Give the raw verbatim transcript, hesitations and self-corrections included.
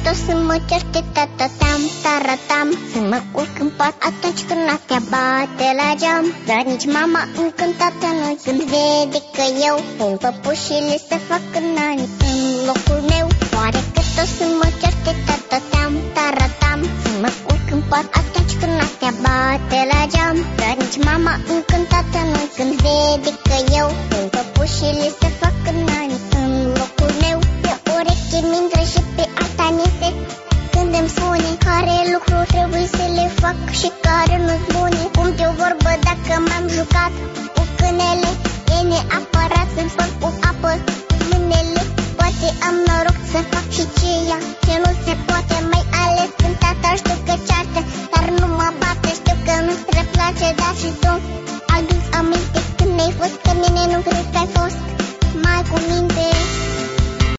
tot să mă certe tatatam, taratam. Să mă culc în pat atunci când noaptea bate la geam. Dar nici mama încântată nu când vede că eu pun păpușile să fac nani în locul meu. Oare că tot să mă certe tatatam, taratam. Să mă culc în pat atunci când noaptea bate la geam. Dar nici mama încântată nu când vede că eu pun păpușile să fac nani în locul meu. Pe ureche mindră și pe alta nise când îmi spune care lucruri trebuie să le fac și care nu-s bune. Cum te o vorbă dacă m-am jucat cu câinele, e neapărat să-mi spăl cu apă mâinile. Poate am noroc să fac și ceea ce nu se poate, mai ales când tata știu că ceartă, dar nu mă bate. Știu că nu-ți place, dar și tu adus aminte când ai fost, că mine nu cred că ai fost mai cu mine.